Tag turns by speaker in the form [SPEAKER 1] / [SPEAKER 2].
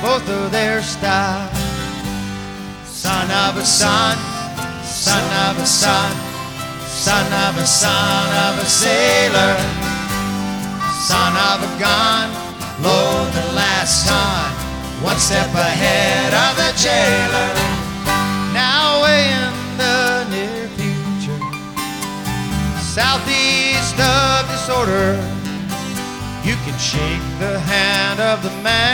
[SPEAKER 1] both of their style. Son of a son, son of a son, son of a son of a sailor, son of a gun, load the last ton, one step ahead of the jailer. Now way in the near future, southeast of disorder, you can shake the hand of the man